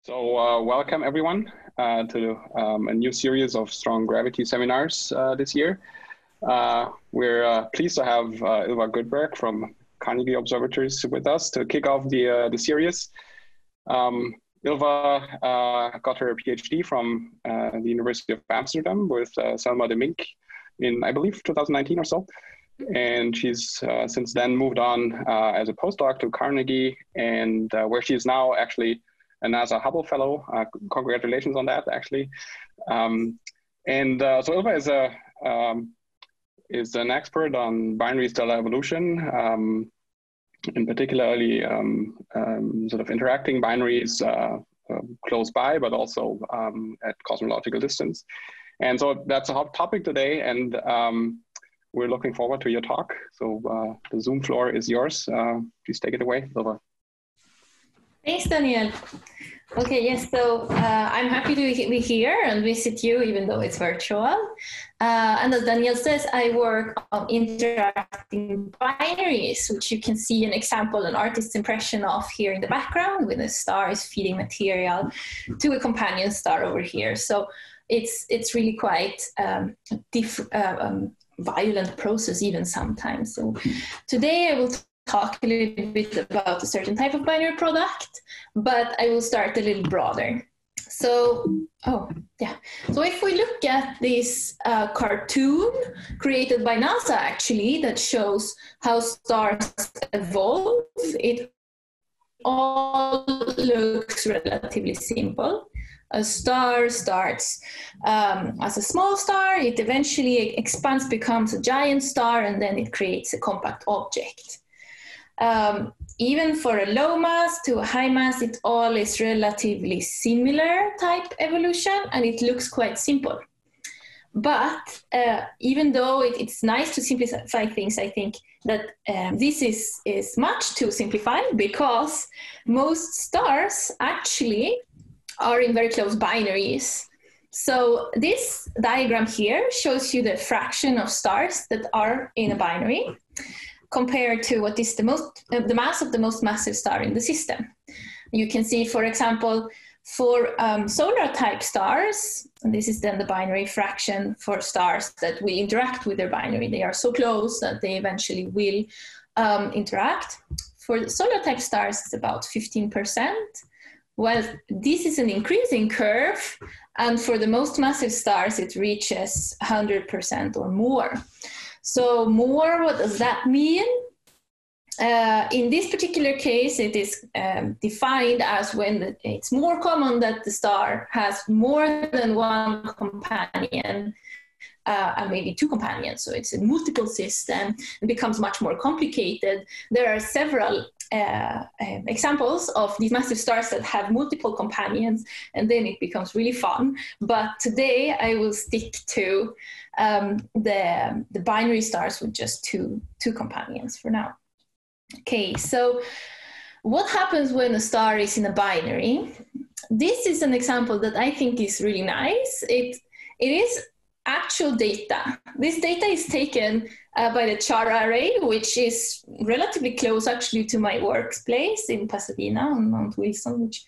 Welcome everyone to a new series of strong gravity seminars this year. We're pleased to have Ylva Goodberg from Carnegie Observatories with us to kick off the series. Ylva got her PhD from the University of Amsterdam with Selma de Mink in, I believe, 2019 or so. And she's since then moved on as a postdoc to Carnegie, and where she is now actually a NASA Hubble Fellow. Congratulations on that, actually. So Ylva is an expert on binary stellar evolution, in particularly sort of interacting binaries close by, but also at cosmological distance. And so that's a hot topic today, and we're looking forward to your talk. So the Zoom floor is yours. Please take it away, Ylva. Thanks, Daniel. Okay, yes, so I'm happy to be here and visit you, even though it's virtual. And as Daniel says, I work on interacting binaries, which you can see an example, an artist's impression of here in the background, with a star is feeding material to a companion star over here. So it's really quite violent process even sometimes. So today I will talk a little bit about a certain type of binary product, but I will start a little broader. So, So if we look at this cartoon created by NASA, actually, that shows how stars evolve, it all looks relatively simple. A star starts as a small star, it eventually expands, becomes a giant star, and then it creates a compact object. Even for a low mass to a high mass, it all is relatively similar type evolution, and it looks quite simple. But even though it's nice to simplify things, I think that this is much too simplified, because most stars actually are in very close binaries. So this diagram here shows you the fraction of stars that are in a binary compared to what is the mass of the most massive star in the system. You can see, for example, for solar type stars, and this is then the binary fraction for stars that will interact with their binary. They are so close that they eventually will interact. For the solar type stars, it's about 15%. Well, this is an increasing curve, and for the most massive stars, it reaches 100% or more. So more, what does that mean? In this particular case, it is defined as when it's more common that the star has more than one companion, and maybe two companions. So it's a multiple system. It becomes much more complicated. There are several examples of these massive stars that have multiple companions, and then it becomes really fun. But today I will stick to the binary stars with just two companions for now. Okay, so what happens when a star is in a binary? This is an example that I think is really nice. It is actual data. This data is taken by the Chara array, which is relatively close actually to my workplace in Pasadena on Mount Wilson, which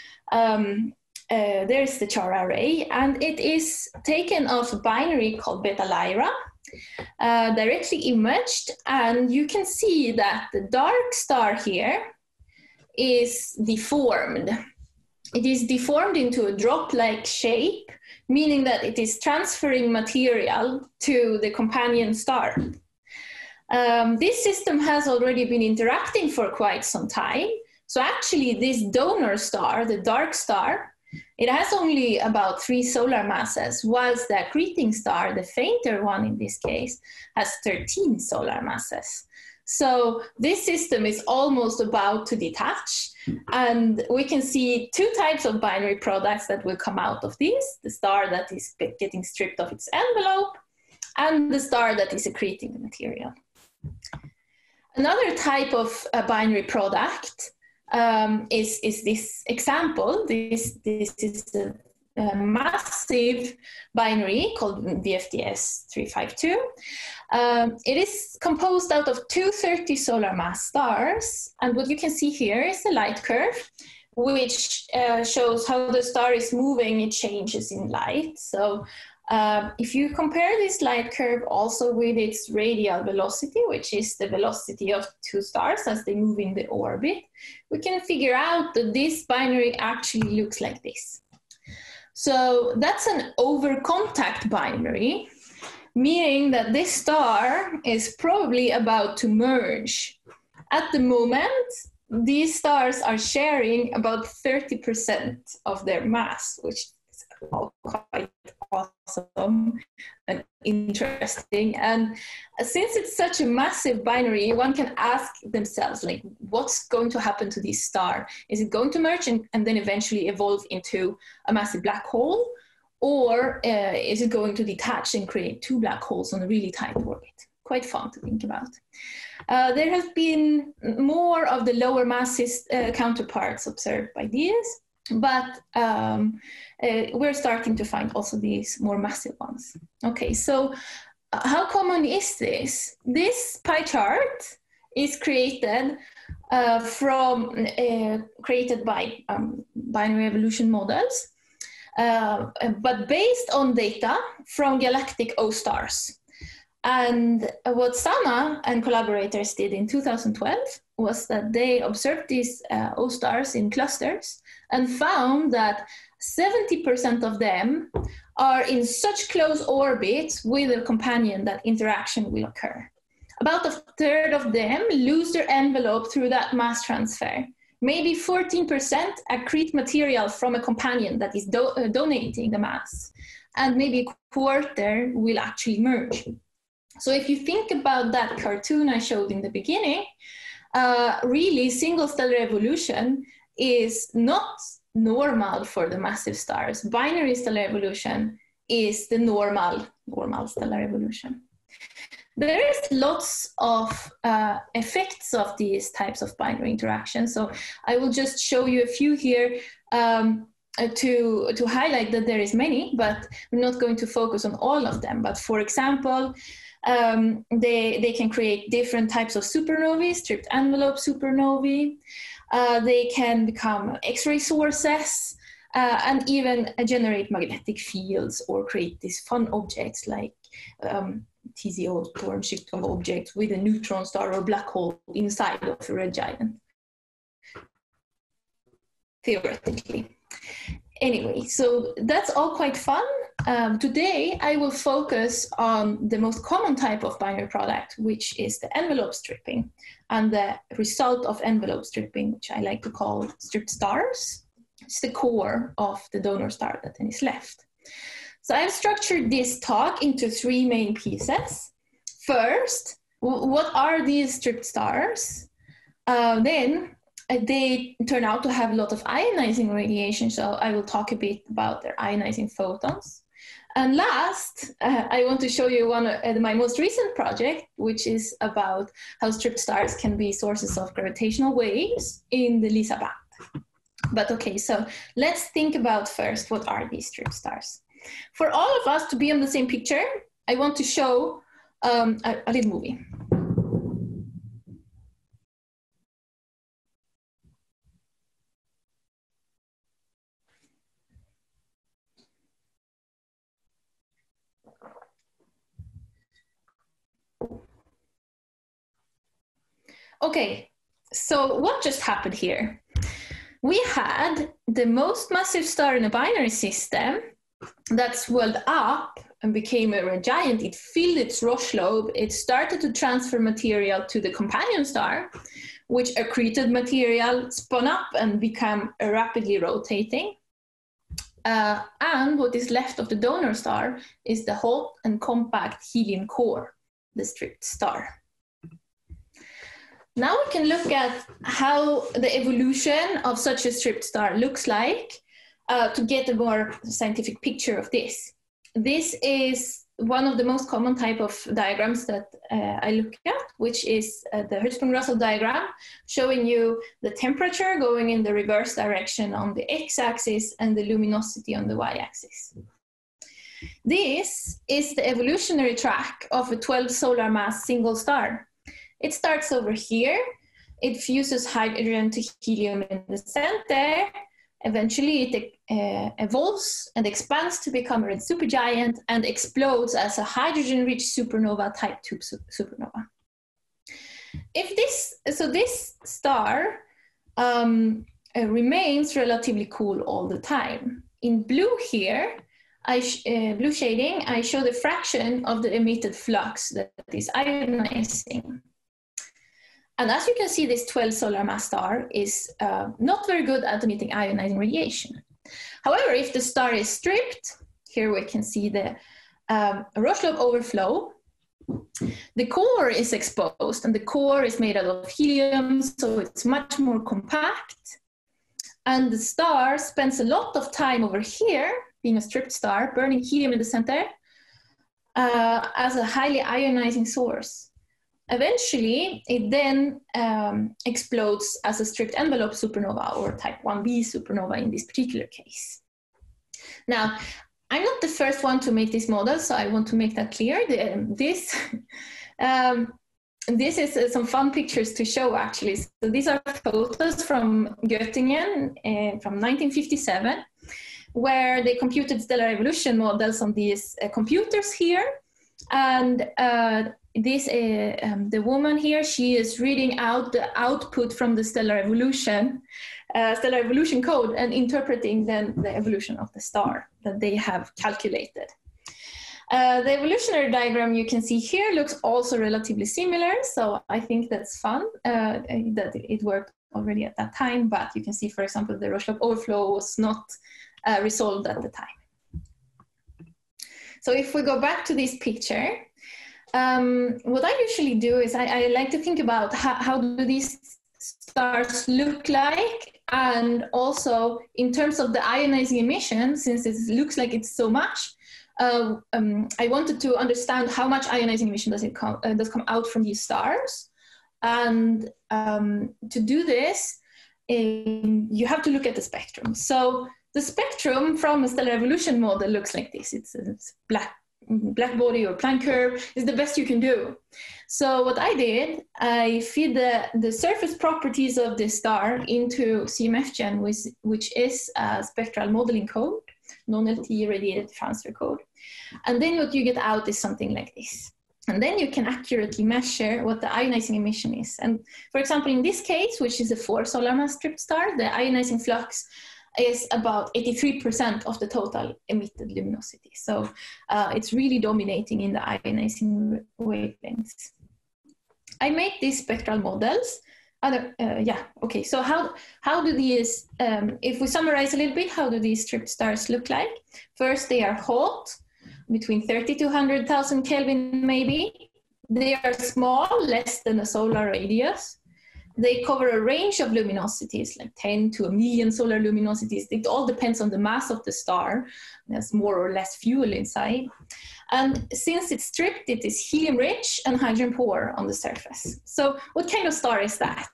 there's the Chara array, and it is taken off a binary called Beta Lyra, directly imaged, and you can see that the dark star here is deformed. It is deformed into a drop-like shape, meaning that it is transferring material to the companion star. This system has already been interacting for quite some time. So actually this donor star, the dark star, it has only about 3 solar masses, whilst the accreting star, the fainter one in this case, has 13 solar masses. So this system is almost about to detach, and we can see 2 types of binary products that will come out of this: the star that is getting stripped of its envelope, and the star that is accreting the material. Another type of binary product is this example. This is a massive binary called VFDS 352. It is composed out of 230 solar mass stars, and what you can see here is the light curve. which shows how the star is moving, it changes in light. So if you compare this light curve also with its radial velocity, which is the velocity of two stars as they move in the orbit, we can figure out that this binary actually looks like this. So that's an over-contact binary, meaning that this star is probably about to merge. At the moment, these stars are sharing about 30% of their mass, which is quite awesome and interesting. And since it's such a massive binary, one can ask themselves, like, what's going to happen to this star? Is it going to merge and then eventually evolve into a massive black hole? Or is it going to detach and create two black holes on a really tight orbit? Quite fun to think about. There have been more of the lower masses counterparts observed by these, but we're starting to find also these more massive ones. Okay, so how common is this? This pie chart is created created by binary evolution models, but based on data from galactic O-stars. And what Sama and collaborators did in 2012 was that they observed these O-stars in clusters and found that 70% of them are in such close orbits with a companion that interaction will occur. About a third of them lose their envelope through that mass transfer. Maybe 14% accrete material from a companion that is donating the mass. And maybe a quarter will actually merge. So if you think about that cartoon I showed in the beginning, really single stellar evolution is not normal for the massive stars. Binary stellar evolution is the normal stellar evolution. There is lots of effects of these types of binary interactions. So I will just show you a few here to highlight that there is many, but we're not going to focus on all of them. But for example, they can create different types of supernovae, stripped envelope supernovae. They can become X-ray sources and even generate magnetic fields or create these fun objects like TZO, torn shift of objects with a neutron star or black hole inside of a red giant, theoretically. Anyway, so that's all quite fun. Today, I will focus on the most common type of binary product, which is the envelope stripping, and the result of envelope stripping, which I like to call stripped stars. It's the core of the donor star that then is left. So I've structured this talk into three main pieces. First, what are these stripped stars? Then they turn out to have a lot of ionizing radiation, so I will talk a bit about their ionizing photons. And last, I want to show you one of my most recent project, which is about how stripped stars can be sources of gravitational waves in the LISA band. But okay, so let's think about first, what are these stripped stars? For all of us to be on the same picture, I want to show a little movie. Okay, so what just happened here? We had the most massive star in a binary system that swelled up and became a red giant. It filled its Roche lobe. It started to transfer material to the companion star, which accreted material, spun up and became rapidly rotating. And what is left of the donor star is the hot and compact helium core, the stripped star. Now we can look at how the evolution of such a stripped star looks like to get a more scientific picture of this. This is one of the most common type of diagrams that I look at, which is the Hertzsprung-Russell diagram, showing you the temperature going in the reverse direction on the x-axis and the luminosity on the y-axis. This is the evolutionary track of a 12 solar mass single star. It starts over here it fuses hydrogen to helium in the center. Eventually, it evolves and expands to become a red supergiant and explodes as a hydrogen-rich supernova, type 2 supernova. This star remains relatively cool all the time. In blue here, blue shading, I show the fraction of the emitted flux that is ionizing. And as you can see, this 12 solar mass star is not very good at emitting ionizing radiation. However, if the star is stripped, here we can see the Roche-Loeb overflow. The core is exposed, and the core is made out of helium, so it's much more compact. And the star spends a lot of time over here, being a stripped star, burning helium in the center as a highly ionizing source. Eventually, it then explodes as a stripped envelope supernova, or type 1b supernova in this particular case. Now, I'm not the first one to make this model, so I want to make that clear. This is some fun pictures to show, actually. So these are photos from Göttingen from 1957, where they computed stellar evolution models on these computers here. And the woman here, she is reading out the output from the stellar evolution code and interpreting then the evolution of the star that they have calculated. The evolutionary diagram you can see here looks also relatively similar, so I think that's fun that it worked already at that time, but you can see, for example, the Roche-Loeb overflow was not resolved at the time. So if we go back to this picture, what I usually do is I like to think about how do these stars look like, and also in terms of the ionizing emission, since it looks like it's so much, I wanted to understand how much ionizing emission does come out from these stars. And to do this, you have to look at the spectrum. So the spectrum from a stellar evolution model looks like this. It's black body or Planck curve is the best you can do. So what I did, I feed the surface properties of this star into CMFGen, which is a spectral modeling code, non-LTE radiated transfer code. And then what you get out is something like this. And then you can accurately measure what the ionizing emission is. And for example, in this case, which is a 4 solar mass stripped star, the ionizing flux is about 83% of the total emitted luminosity. So it's really dominating in the ionizing wavelengths. I made these spectral models. So how do these, if we summarize a little bit, how do these stripped stars look like? First, they are hot, between 30 to 100,000 Kelvin maybe. They are small, less than a solar radius. They cover a range of luminosities, like 10 to 1 million solar luminosities. It all depends on the mass of the star. There's more or less fuel inside. And since it's stripped, it is helium-rich and hydrogen-poor on the surface. So what kind of star is that?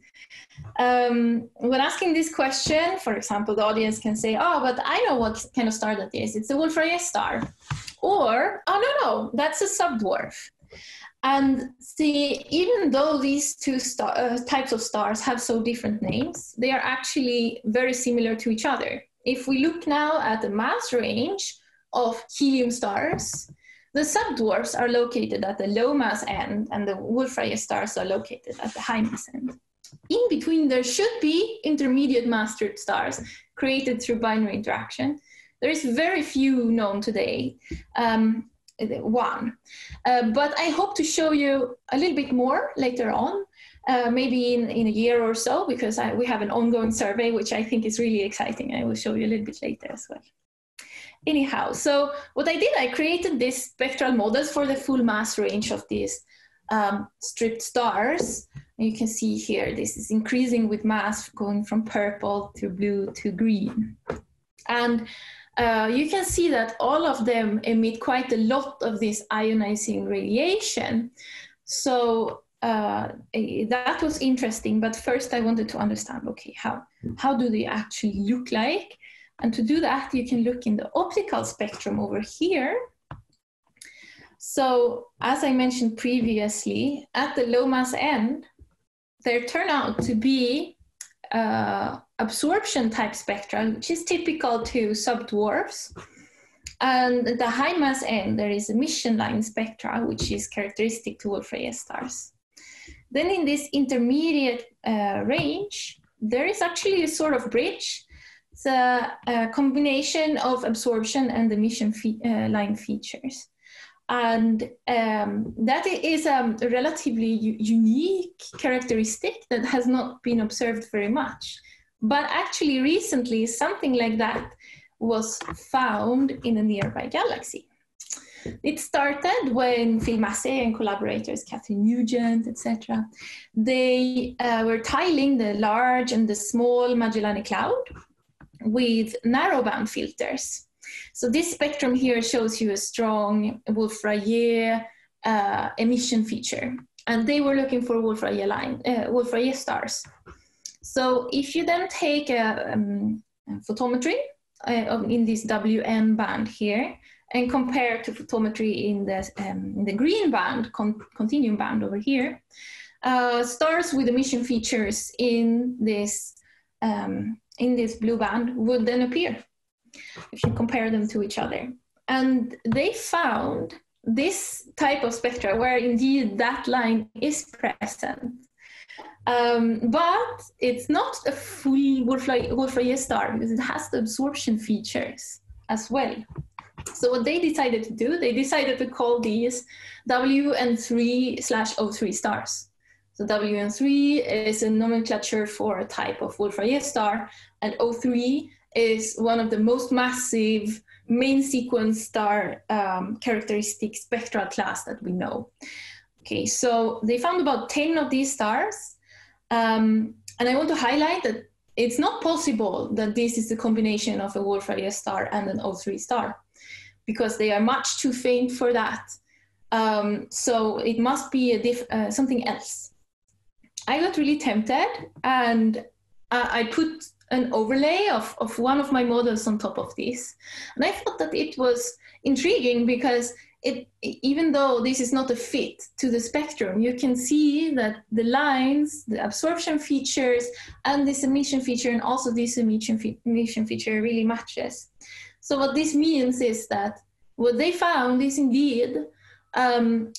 When asking this question, for example, the audience can say, oh, but I know what kind of star that is. It's a Wolf-Rayet star. Or, oh, no, that's a subdwarf. And see, even though these two types of stars have so different names, they are actually very similar to each other. If we look now at the mass range of helium stars, the subdwarfs are located at the low mass end, and the Wolf-Rayet stars are located at the high mass end. In between, there should be intermediate mass stripped stars created through binary interaction. There is very few known today. But I hope to show you a little bit more later on, maybe in a year or so, because we have an ongoing survey, which I think is really exciting. I will show you a little bit later as well. Anyhow, so what I did, I created these spectral models for the full mass range of these stripped stars. And you can see here, this is increasing with mass going from purple to blue to green. And you can see that all of them emit quite a lot of this ionizing radiation. So that was interesting, but first I wanted to understand, okay, how do they actually look like? And to do that, you can look in the optical spectrum over here. So as I mentioned previously, at the low mass end, there turn out to be absorption type spectra, which is typical to subdwarfs. And at the high mass end, there is emission line spectra, which is characteristic to Wolf-Rayet stars. Then in this intermediate range, there is actually a sort of bridge. It's a combination of absorption and emission line features. And that is a relatively unique characteristic that has not been observed very much. But actually recently, something like that was found in a nearby galaxy. It started when Phil Massey and collaborators, Catherine Nugent, etc., they were tiling the large and the small Magellanic Cloud with narrowband filters. So this spectrum here shows you a strong Wolf-Rayet emission feature, and they were looking for Wolf-Rayet stars. So if you then take a photometry in this WM band here, and compare to photometry in the green band, continuum band over here, stars with emission features in this blue band would then appear if you compare them to each other. And they found this type of spectra where indeed that line is present. But it's not a full Wolf-Rayet star because it has the absorption features as well. So what they decided to do, they decided to call these WN3/O3 stars. So WN3 is a nomenclature for a type of Wolf-Rayet star, and O3 is one of the most massive main sequence star characteristic spectral class that we know. Okay, so they found about 10 of these stars, and I want to highlight that it's not possible that this is the combination of a Wolf-Rayet star and an O3 star, because they are much too faint for that. So it must be something else. I got really tempted, and I put an overlay of one of my models on top of this. And I thought that it was intriguing because even though this is not a fit to the spectrum, you can see that the lines, the absorption features, and this emission feature, and also this emission feature really matches. So what this means is that what they found is indeed a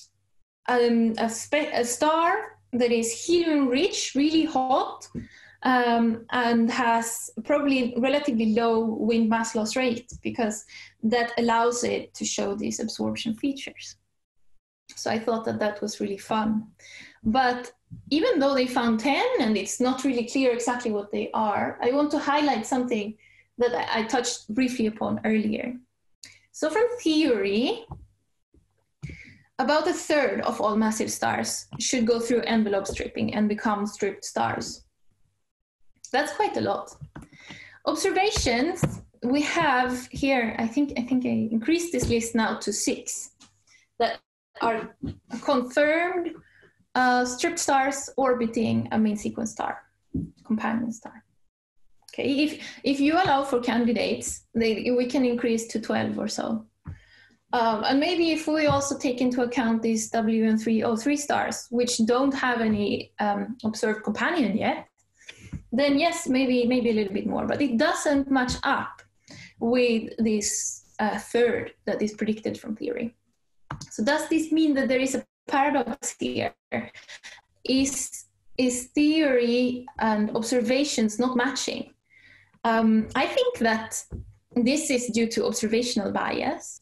star that is helium-rich, really hot, and has probably relatively low wind mass loss rate, because that allows it to show these absorption features. So I thought that that was really fun. But even though they found 10, and it's not really clear exactly what they are, I want to highlight something that I touched briefly upon earlier. So from theory, about a third of all massive stars should go through envelope stripping and become stripped stars. That's quite a lot. Observations, we have here, I think I increased this list now to 6 that are confirmed stripped stars orbiting a main sequence star, companion star. Okay, if you allow for candidates, we can increase to 12 or so. And maybe if we also take into account these WN3O3 stars, which don't have any observed companion yet, then yes, maybe a little bit more, but it doesn't match up with this third that is predicted from theory. So does this mean that there is a paradox here? Is theory and observations not matching? I think that this is due to observational bias,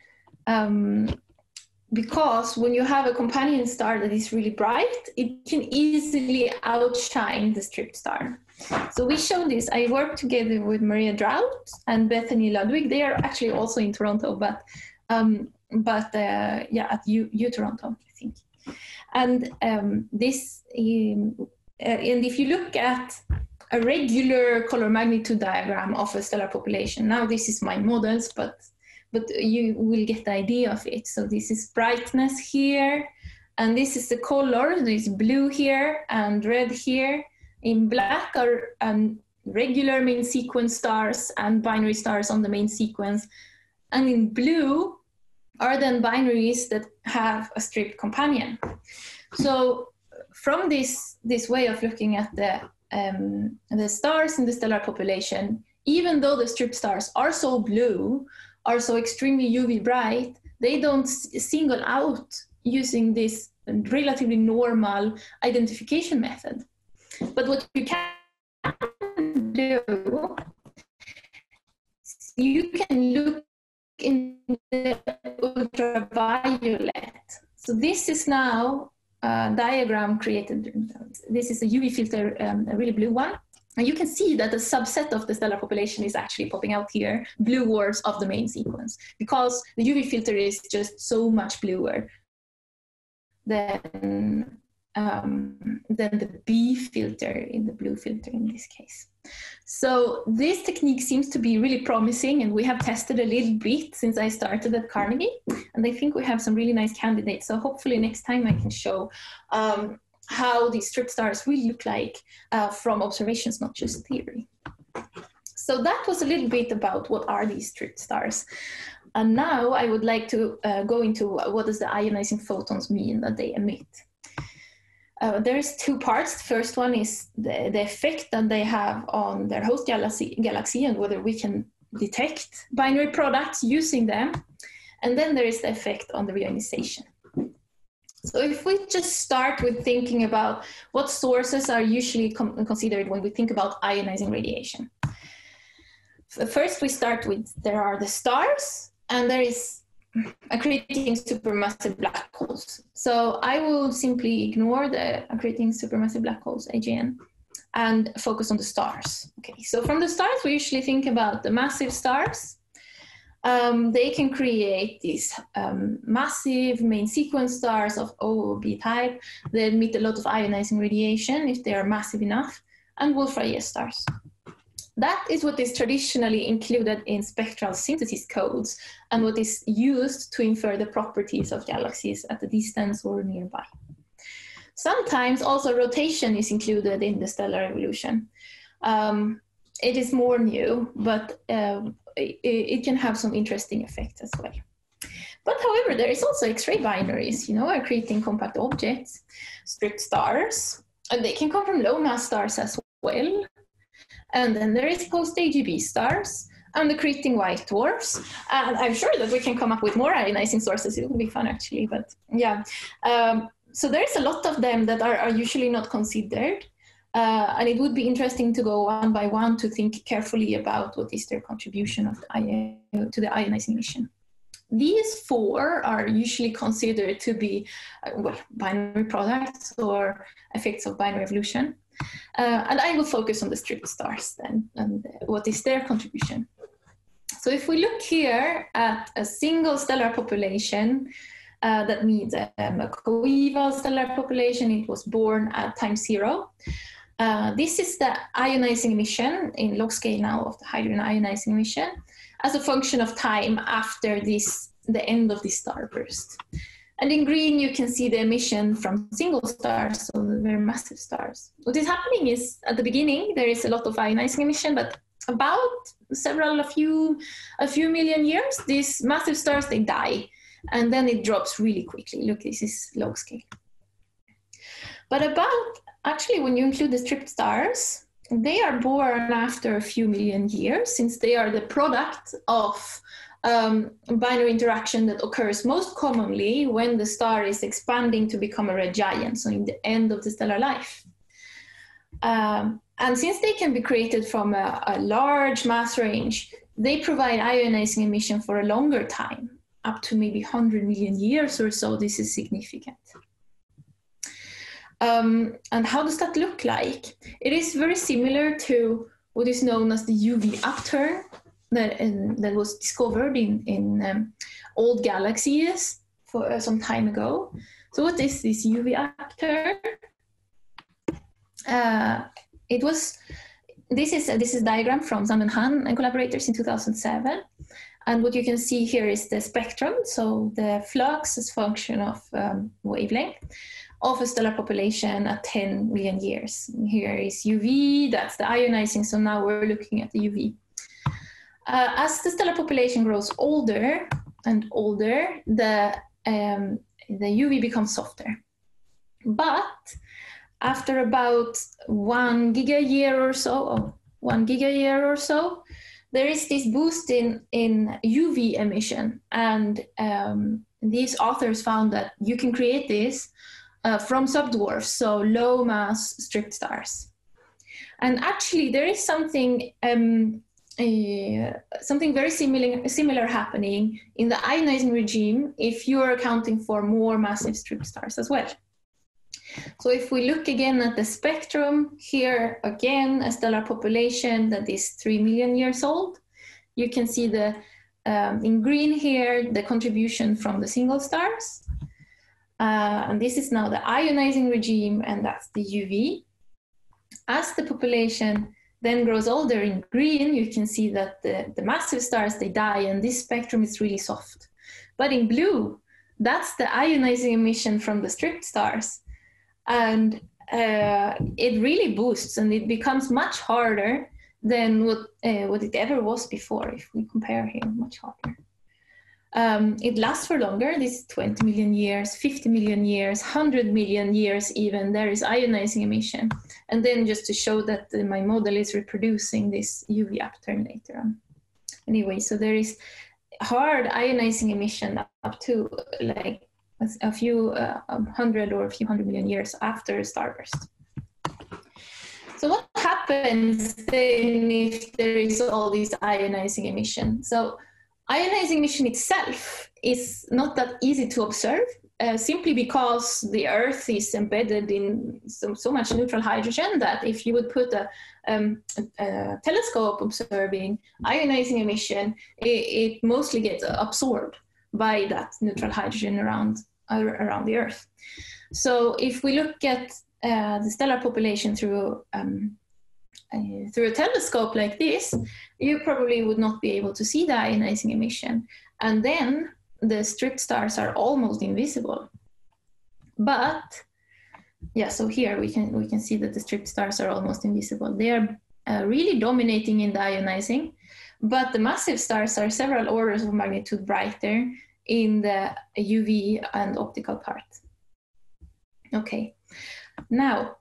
because when you have a companion star that is really bright, it can easily outshine the stripped star. So we showed this. I worked together with Maria Drought and Bethany Ludwig. They are actually also in Toronto, but yeah, at U Toronto, I think. And and if you look at a regular color magnitude diagram of a stellar population, now this is my models, but you will get the idea of it. So this is brightness here, and this is the color. There's blue here and red here. In black are regular main sequence stars and binary stars on the main sequence. And in blue are then binaries that have a stripped companion. So from this way of looking at the stars in the stellar population, even though the strip stars are so blue, are so extremely UV bright, they don't single out using this relatively normal identification method. But what you can do, you can look in the ultraviolet. So this is now a diagram created. This is a UV filter, a really blue one. And you can see that a subset of the stellar population is actually popping out here, blue dwarfs of the main sequence, because the UV filter is just so much bluer than the B filter in the blue filter in this case. So this technique seems to be really promising, and we have tested a little bit since I started at Carnegie, and I think we have some really nice candidates. So hopefully next time I can show how these strip stars will look like from observations, not just theory. So that was a little bit about what are these strip stars. And now I would like to go into what does the ionizing photons mean that they emit. There's two parts. The first one is the effect that they have on their host galaxy and whether we can detect binary products using them. And then there is the effect on the reionization. So if we just start with thinking about what sources are usually considered when we think about ionizing radiation. First, we start with there are the stars, and there is accreting supermassive black holes. So I will simply ignore the accreting supermassive black holes, AGN, and focus on the stars. Okay, so from the stars, we usually think about the massive stars. They can create these massive main sequence stars of O or B type. They emit a lot of ionizing radiation if they are massive enough, and Wolf-Rayet stars. That is what is traditionally included in spectral synthesis codes and what is used to infer the properties of galaxies at a distance or nearby. Sometimes also rotation is included in the stellar evolution. It is more new, but it can have some interesting effects as well. But however, there is also X-ray binaries, accreting compact objects, strip stars, and they can come from low mass stars as well. And then there is post-AGB stars and accreting white dwarfs. And I'm sure that we can come up with more ionizing sources. It will be fun actually, but yeah. So there is a lot of them that are usually not considered. And it would be interesting to go one by one to think carefully about what is their contribution of to the ionizing emission. These four are usually considered to be binary products or effects of binary evolution. And I will focus on the strip stars then, and what is their contribution. So if we look here at a single stellar population, that means a coeval stellar population, it was born at time 0. This is the ionizing emission in log scale now of the hydrogen ionizing emission as a function of time after the end of this starburst. And in green, you can see the emission from single stars, so the very massive stars. What is happening is, at the beginning, there is a lot of ionizing emission, but about a few million years, these massive stars, they die, and then it drops really quickly. Look, this is log scale. But actually, when you include the strip stars, they are born after a few million years, since they are the product of binary interaction that occurs most commonly when the star is expanding to become a red giant, so in the end of the stellar life. And since they can be created from a large mass range, they provide ionizing emission for a longer time, up to maybe 100 million years or so. This is significant. And how does that look like? It is very similar to what is known as the UV upturn that was discovered in old galaxies for some time ago. So what is this UV upturn? This is a diagram from Zhang and Han and collaborators in 2007. And what you can see here is the spectrum, so the flux as function of wavelength of a stellar population at 10 million years. And here is UV, that's the ionizing, so now we're looking at the UV. As the stellar population grows older and older, the UV becomes softer. But after about 1 giga-year or so, there is this boost in UV emission. And these authors found that you can create this from subdwarfs, so low mass stripped stars. And actually there is something very similar happening in the ionizing regime if you are accounting for more massive stripped stars as well. So if we look again at the spectrum, here again a stellar population that is 3 million years old. You can see the in green here the contribution from the single stars. And this is now the ionizing regime, and that's the UV. As the population then grows older in green, you can see that the massive stars, they die, and this spectrum is really soft. But in blue, that's the ionizing emission from the stripped stars. And it really boosts, and it becomes much harder than what it ever was before. If we compare here, much harder. It lasts for longer. This is 20 million years, 50 million years, 100 million years even. There is ionizing emission. And then just to show that my model is reproducing this UV upturn later on. Anyway, so there is hard ionizing emission up to like a few 100 or a few 100 million years after a starburst. So what happens then if there is all this ionizing emission? So ionizing emission itself is not that easy to observe, simply because the Earth is embedded in so much neutral hydrogen that if you would put a telescope observing ionizing emission, it mostly gets absorbed by that neutral hydrogen around the Earth. So if we look at the stellar population through a telescope like this, you probably would not be able to see the ionizing emission. And then the stripped stars are almost invisible. But, yeah, so here we can see that the stripped stars are almost invisible. They are really dominating in the ionizing, but the massive stars are several orders of magnitude brighter in the UV and optical part. Okay, now,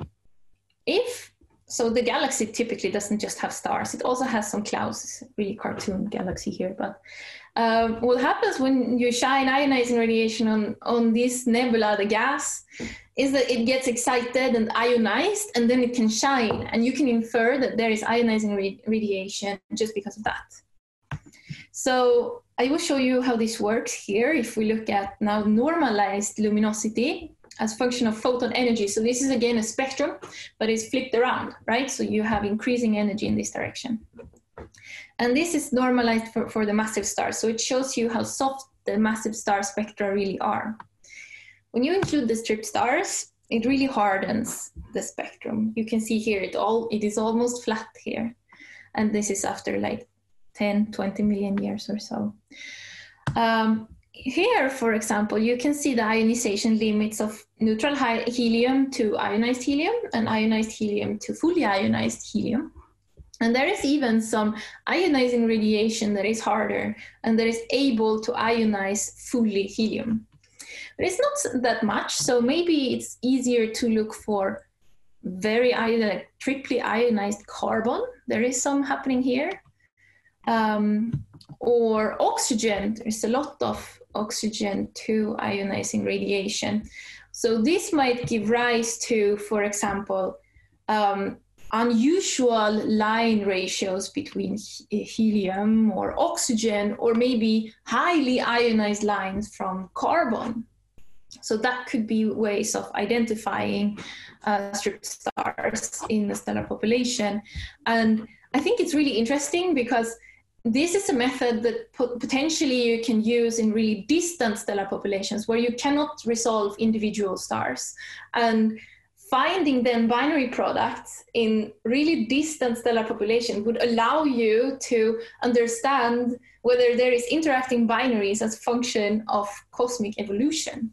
so the galaxy typically doesn't just have stars, it also has some clouds. It's a really cartoon galaxy here, but what happens when you shine ionizing radiation on this nebula, the gas, is that it gets excited and ionized, and then it can shine, and you can infer that there is ionizing radiation just because of that. So I will show you how this works here. If we look at now normalized luminosity as a function of photon energy. So this is again a spectrum, but it's flipped around, right? So you have increasing energy in this direction. And this is normalized for the massive stars. So it shows you how soft the massive star spectra really are. When you include the stripped stars, it really hardens the spectrum. You can see here, it is almost flat here. And this is after like 10, 20 million years or so. Here, for example, you can see the ionization limits of neutral helium to ionized helium and ionized helium to fully ionized helium. And there is even some ionizing radiation that is harder and that is able to ionize fully helium. But it's not that much, so maybe it's easier to look for very triply ionized carbon. There is some happening here. Or oxygen, there's a lot of oxygen to ionizing radiation. So this might give rise to, for example, unusual line ratios between helium or oxygen, or maybe highly ionized lines from carbon. So that could be ways of identifying stripped stars in the stellar population. And I think it's really interesting because this is a method that potentially you can use in really distant stellar populations where you cannot resolve individual stars. And finding then binary products in really distant stellar population would allow you to understand whether there is interacting binaries as a function of cosmic evolution.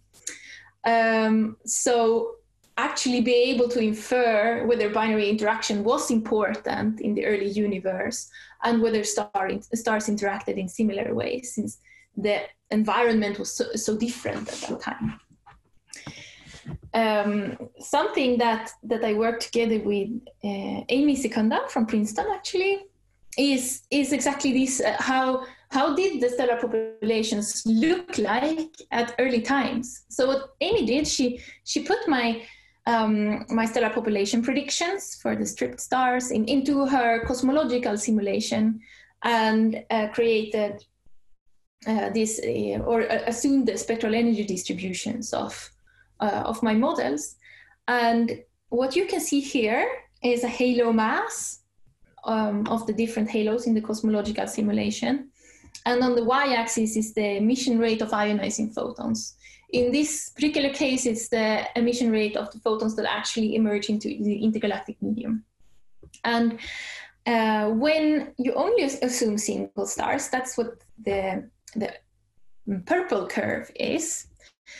So actually be able to infer whether binary interaction was important in the early universe and whether stars interacted in similar ways, since the environment was so different at that time. something that I worked together with Amy Secunda from Princeton actually is exactly this. How did the stellar populations look like at early times? So what Amy did, she put my stellar population predictions for the stripped stars into her cosmological simulation, and created or assumed the spectral energy distributions of my models. And what you can see here is a halo mass of the different halos in the cosmological simulation. And on the y-axis is the emission rate of ionizing photons. In this particular case, it's the emission rate of the photons that actually emerge into the intergalactic medium. And when you only assume single stars, that's what the purple curve is.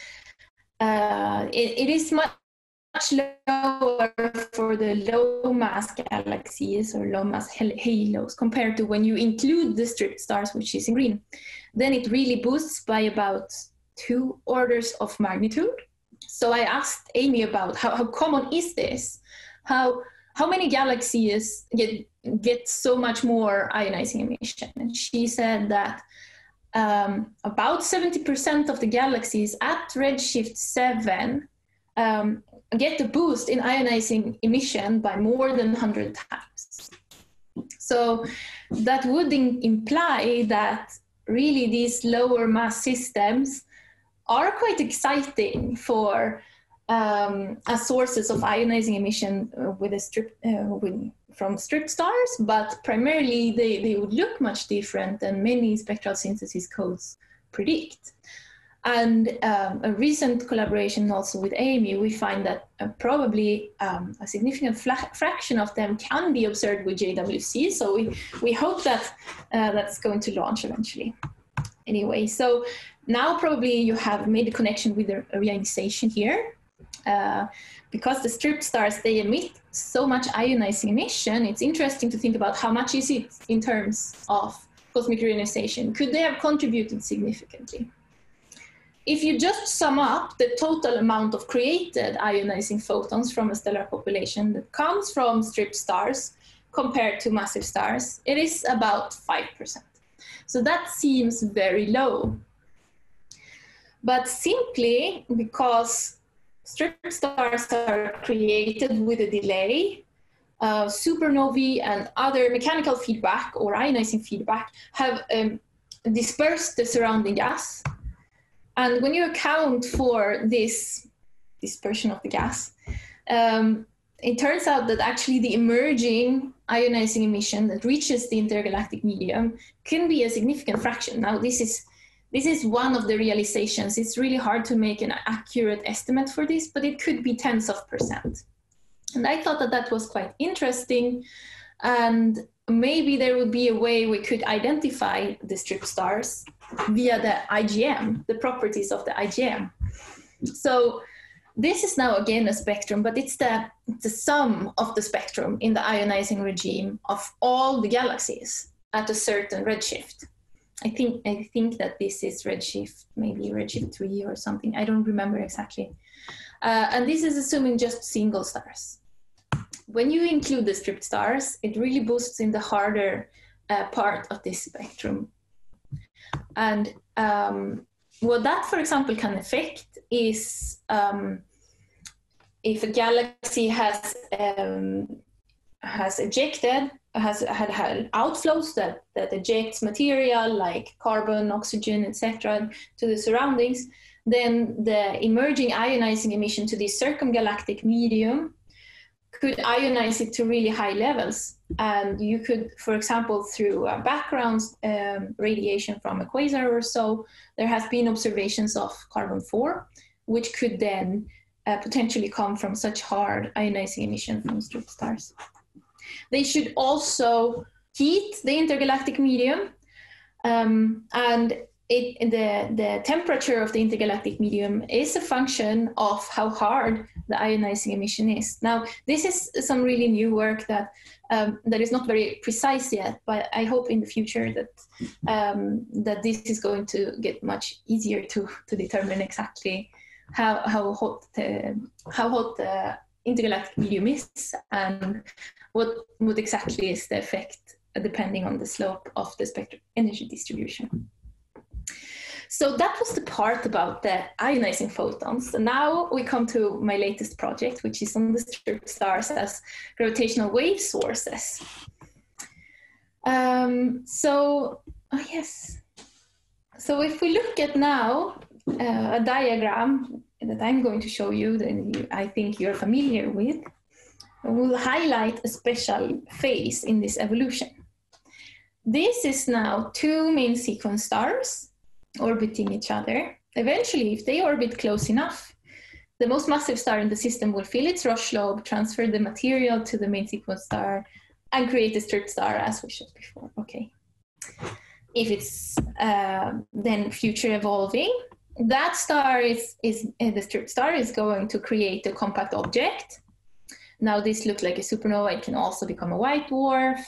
It is much lower for the low mass galaxies or low mass halos compared to when you include the stripped stars, which is in green. Then it really boosts by about 2 orders of magnitude. So I asked Amy about how common is this? How many galaxies get so much more ionizing emission? And she said that about 70% of the galaxies at redshift 7 get a boost in ionizing emission by more than 100 times. So that would imply that really these lower mass systems are quite exciting for as sources of ionizing emission from stripped stars, but primarily they would look much different than many spectral synthesis codes predict. And a recent collaboration also with Amy, we find that probably a significant fraction of them can be observed with JWC. So we hope that that's going to launch eventually. Anyway, so now probably you have made a connection with the reionization here. Because the stripped stars, they emit so much ionizing emission, it's interesting to think about how much is it in terms of cosmic reionization. Could they have contributed significantly? If you just sum up the total amount of created ionizing photons from a stellar population that comes from stripped stars compared to massive stars, it is about 5%. So that seems very low. But simply because stripped stars are created with a delay, supernovae and other mechanical feedback or ionizing feedback have dispersed the surrounding gas. And when you account for this dispersion of the gas, it turns out that actually the emerging ionizing emission that reaches the intergalactic medium can be a significant fraction. Now, this is one of the realizations. It's really hard to make an accurate estimate for this, but it could be tens of percent. And I thought that that was quite interesting. And maybe there would be a way we could identify the stripped stars via the IgM, the properties of the IgM. So this is now again a spectrum, but it's the sum of the spectrum in the ionizing regime of all the galaxies at a certain redshift. I think that this is redshift, maybe redshift 3 or something. I don't remember exactly. And this is assuming just single stars. When you include the stripped stars, it really boosts in the harder part of this spectrum. And what that, for example, can affect is if a galaxy has ejected, has had outflows that ejects material like carbon, oxygen, etc. to the surroundings, then the emerging ionizing emission to the circumgalactic medium could ionize it to really high levels. And you could, for example, through background radiation from a quasar or so, there has been observations of carbon-4, which could then potentially come from such hard ionizing emission from stripped stars. They should also heat the intergalactic medium, and the temperature of the intergalactic medium is a function of how hard the ionizing emission is. Now, this is some really new work that is not very precise yet, but I hope in the future that this is going to get much easier to determine exactly how hot the intergalactic medium is, and what exactly is the effect depending on the slope of the spectral energy distribution. So that was the part about the ionizing photons. And now we come to my latest project, which is on the stripped stars as gravitational wave sources. So if we look at now a diagram that I'm going to show you, that I think you're familiar with, will highlight a special phase in this evolution. This is now two main sequence stars orbiting each other. Eventually, if they orbit close enough, the most massive star in the system will fill its Roche lobe, transfer the material to the main sequence star, and create a stripped star, as we showed before. Okay. If it's then future evolving, that star the stripped star is going to create a compact object. Now this looks like a supernova. It can also become a white dwarf,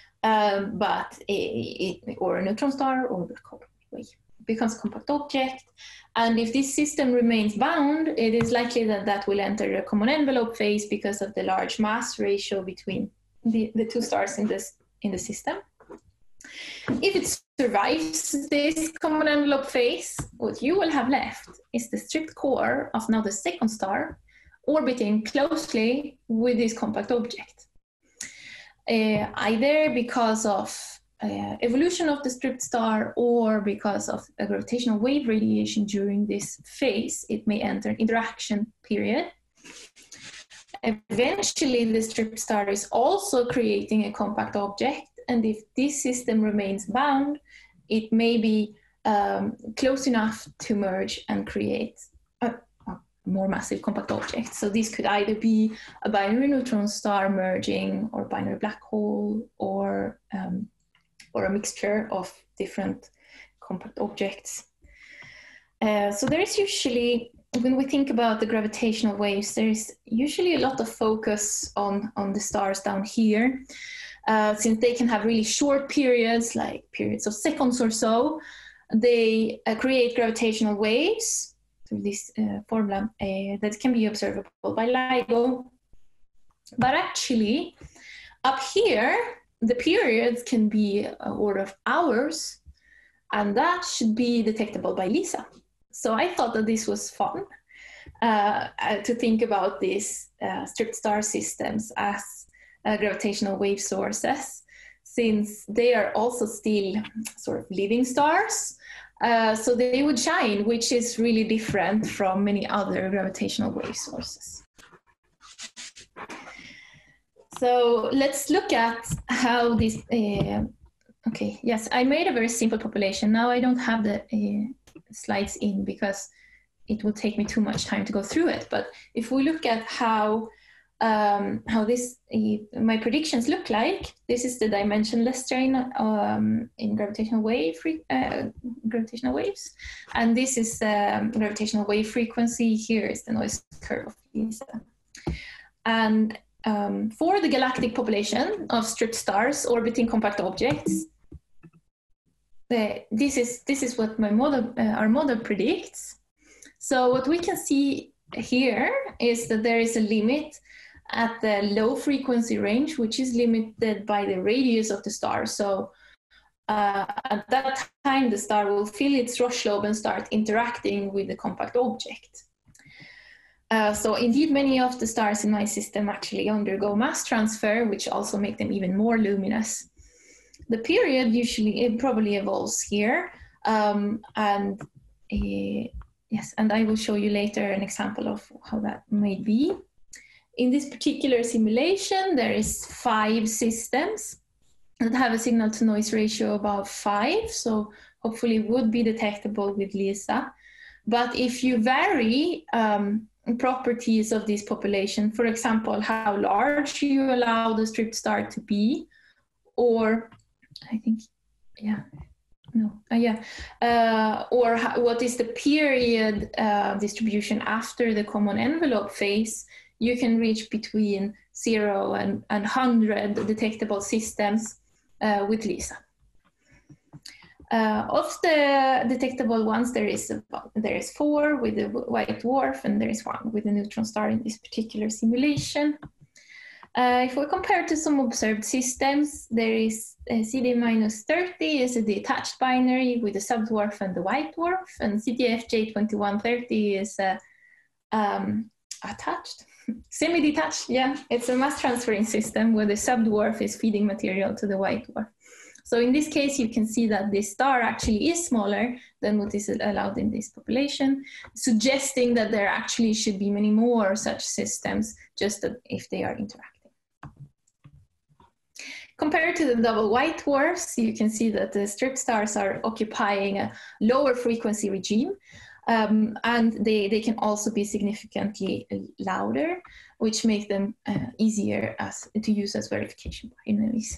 or a neutron star, or black hole. It becomes a compact object. And if this system remains bound, it is likely that that will enter a common envelope phase because of the large mass ratio between the two stars in the system. If it survives this common envelope phase, what you will have left is the stripped core of now the second star orbiting closely with this compact object. Either because of evolution of the stripped star or because of a gravitational wave radiation during this phase, it may enter an interaction period. Eventually, the stripped star is also creating a compact object, and if this system remains bound, it may be close enough to merge and create a more massive compact object. So this could either be a binary neutron star merging, or binary black hole, or a mixture of different compact objects. So there is usually, when we think about the gravitational waves, there is usually a lot of focus on the stars down here. Since they can have really short periods, like periods of seconds or so, they create gravitational waves through this formula that can be observable by LIGO. But actually, up here, the periods can be an order of hours, and that should be detectable by LISA. So I thought that this was fun to think about these stripped star systems as gravitational wave sources, since they are also still sort of living stars. So they would shine, which is really different from many other gravitational wave sources. So let's look at how this, okay, yes, I made a very simple population. Now I don't have the slides in because it will take me too much time to go through it. But if we look at how this, my predictions look like, this is the dimensionless strain in gravitational waves, and this is gravitational wave frequency. Here is the noise curve of LISA. And for the galactic population of stripped stars orbiting compact objects, this is what my model, our model predicts. So what we can see here is that there is a limit at the low frequency range, which is limited by the radius of the star. So at that time, the star will fill its Roche lobe and start interacting with the compact object. So indeed, many of the stars in my system actually undergo mass transfer, which also make them even more luminous. The period it probably evolves here. Yes, and I will show you later an example of how that may be. In this particular simulation, there is 5 systems that have a signal to noise ratio above 5, so hopefully would be detectable with LISA. But if you vary properties of this population, for example, how large you allow the stripped star to be, or I think, what is the period distribution after the common envelope phase, you can reach between 0 and 100 detectable systems with LISA. Of the detectable ones, there is 4 with the white dwarf, and there is 1 with the neutron star in this particular simulation. If we compare to some observed systems, there is CD-30 is a detached binary with the subdwarf and the white dwarf, and CTF-J2130 is attached, semi-detached. Yeah, it's a mass transferring system where the subdwarf is feeding material to the white dwarf. So in this case, you can see that this star actually is smaller than what is allowed in this population, suggesting that there actually should be many more such systems, just if they are interacting. Compared to the double white dwarfs, you can see that the strip stars are occupying a lower frequency regime, and they can also be significantly louder, which make them easier to use as verification binaries.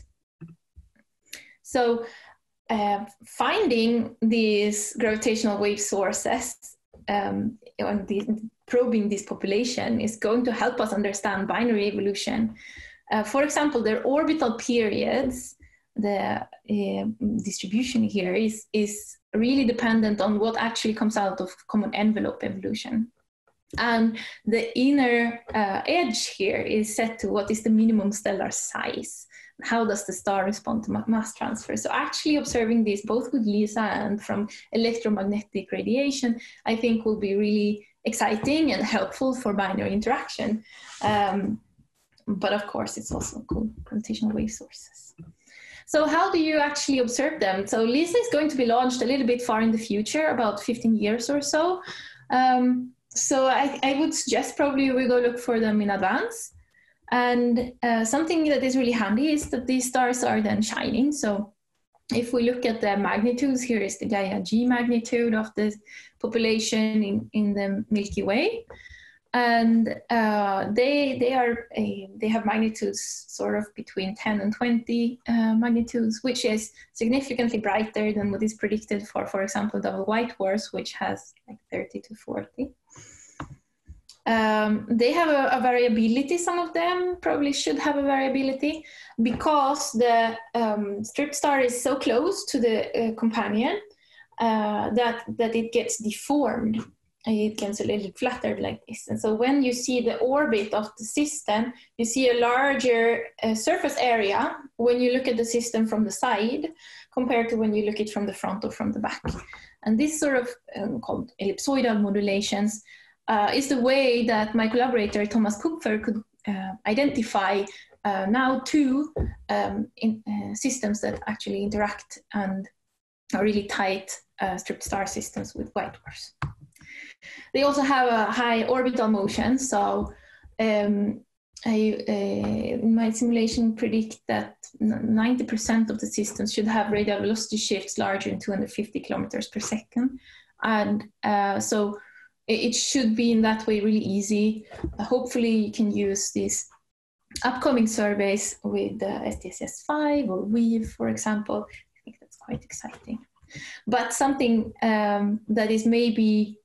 So finding these gravitational wave sources and probing this population is going to help us understand binary evolution. For example, their orbital periods, the distribution here is really dependent on what actually comes out of common envelope evolution. And the inner edge here is set to what is the minimum stellar size. How does the star respond to mass transfer? So actually observing this both with LISA and from electromagnetic radiation, I think will be really exciting and helpful for binary interaction. But of course, it's also cool gravitational wave sources. So how do you actually observe them? So LISA is going to be launched a little bit far in the future, about 15 years or so. So I would suggest probably we go look for them in advance. And something that is really handy is that these stars are then shining. So if we look at the magnitudes, here is the Gaia G magnitude of the population in the Milky Way. And they have magnitudes sort of between 10 and 20 magnitudes, which is significantly brighter than what is predicted for example, double white dwarfs, which has like 30 to 40. They have a variability. Some of them probably should have a variability because the strip star is so close to the companion that it gets deformed. It gets a little flattered like this. And so when you see the orbit of the system, you see a larger surface area when you look at the system from the side compared to when you look at it from the front or from the back. And this sort of called ellipsoidal modulations is the way that my collaborator Thomas Kupfer could identify now 2 systems that actually interact and are really tight strip star systems with white dwarfs. They also have a high orbital motion, so in my simulation predict that 90% of the systems should have radial velocity shifts larger than 250 kilometers per second. And so it should be in that way really easy. Hopefully you can use these upcoming surveys with SDSS-5 or WEAVE, for example. I think that's quite exciting. But something that is maybe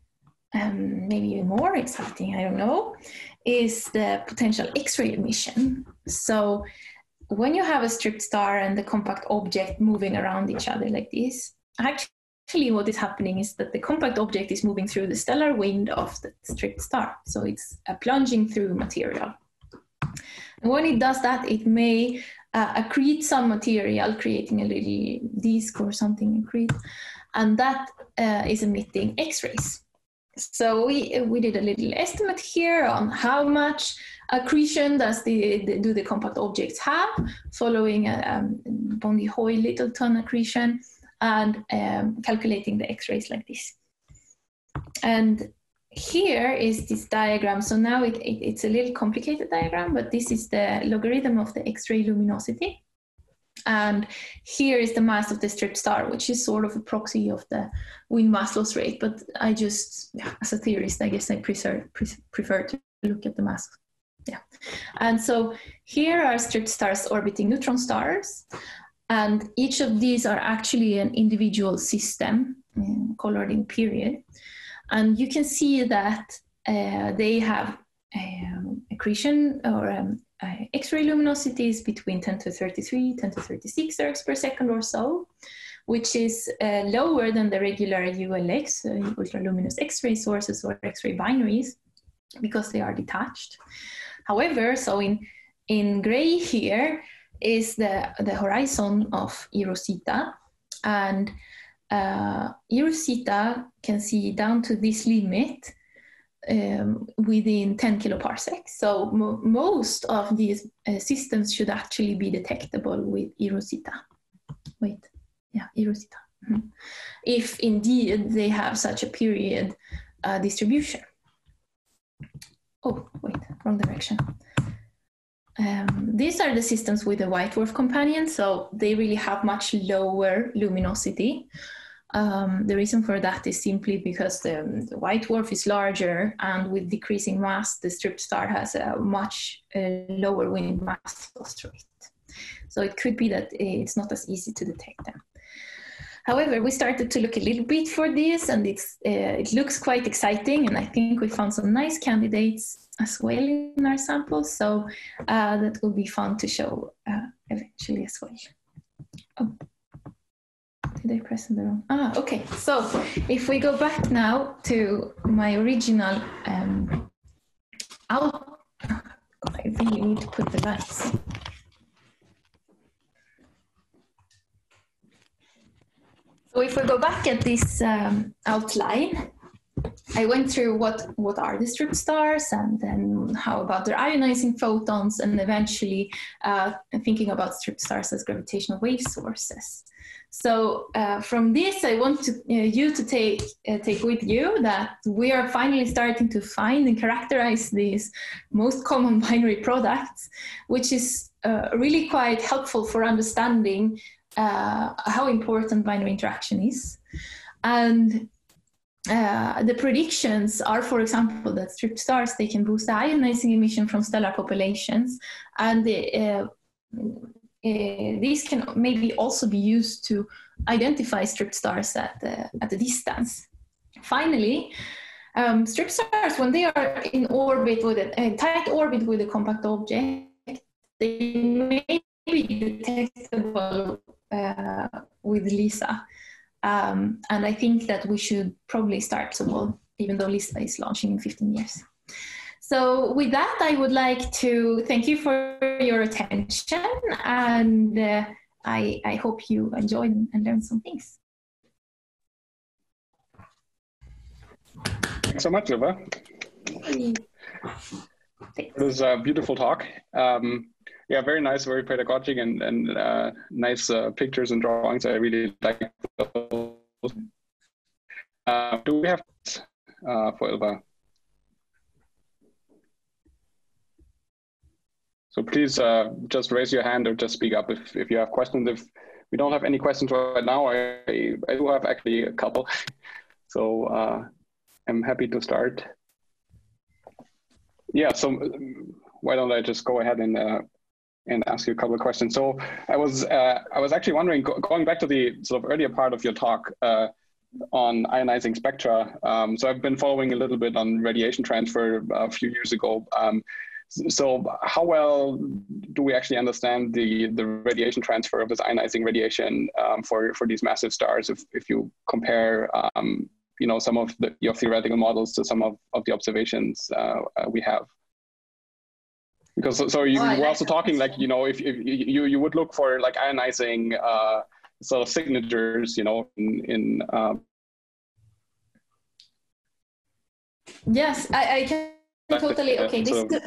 even more exciting, I don't know, is the potential X-ray emission. So when you have a strip star and the compact object moving around each other like this, actually what is happening is that the compact object is moving through the stellar wind of the strip star. So it's plunging through material. And when it does that, it may accrete some material, creating a little disk or something accrete, and that is emitting X-rays. So we did a little estimate here on how much accretion do the compact objects have following Bondi-Hoyle-Littleton accretion and calculating the X-rays like this. And here is this diagram. So now it's a little complicated diagram, but this is the logarithm of the X-ray luminosity. And here is the mass of the strip star, which is sort of a proxy of the wind mass loss rate. But I just, as a theorist, I guess I prefer to look at the mass. Yeah. And so here are strip stars orbiting neutron stars. And each of these are actually an individual system colored in period. And you can see that they have accretion or X-ray luminosities between 10 to 33, 10 to 36 ergs per second or so. which is lower than the regular ULX, ultraluminous X-ray sources or X-ray binaries, because they are detached. However, so in gray here is the horizon of eROSITA, and eROSITA can see down to this limit within 10 kiloparsecs. So most of these systems should actually be detectable with eROSITA. Wait, yeah, eROSITA. Mm-hmm. If indeed they have such a period distribution. Oh, wait, wrong direction. These are the systems with the white dwarf companion, so they really have much lower luminosity. The reason for that is simply because the white dwarf is larger, and with decreasing mass, the striped star has a much lower wind mass loss rate. So it could be that it's not as easy to detect them. However, we started to look a little bit for this, and it looks quite exciting, and I think we found some nice candidates as well in our samples, so that will be fun to show eventually as well. Oh, did I press the wrong? Okay, so if we go back now to my original I really need to put the lights. So if we go back at this outline, I went through what are the striped stars, and then how about their ionizing photons, and eventually thinking about striped stars as gravitational wave sources. So from this, I want you to take with you that we are finally starting to find and characterize these most common binary products, which is really quite helpful for understanding how important binary interaction is. And the predictions are, for example, that striped stars, they can boost the ionizing emission from stellar populations, and these can maybe also be used to identify striped stars at a distance. Finally, striped stars, when they are in orbit with a tight orbit with a compact object, they may be detectable with LISA. And I think that we should probably start small, even though LISA is launching in 15 years. So with that, I would like to thank you for your attention, and I hope you enjoyed and learned some things. Thanks so much, Ylva. It was a beautiful talk. Yeah, very nice, very pedagogic, and nice pictures and drawings. I really like those. Do we have for Ylva? So please just raise your hand or just speak up if you have questions. If we don't have any questions right now, I do have actually a couple. So I'm happy to start. Yeah, so why don't I just go ahead and ask you a couple of questions. So I was actually wondering, going back to the sort of earlier part of your talk on ionizing spectra. So I've been following a little bit on radiation transfer a few years ago. So how well do we actually understand the radiation transfer of this ionizing radiation for these massive stars if you compare you know, some of your theoretical models to some of the observations we have? Because so you were also talking, like, you know, if you would look for like ionizing sort of signatures, you know, in yes, I can totally, okay, this is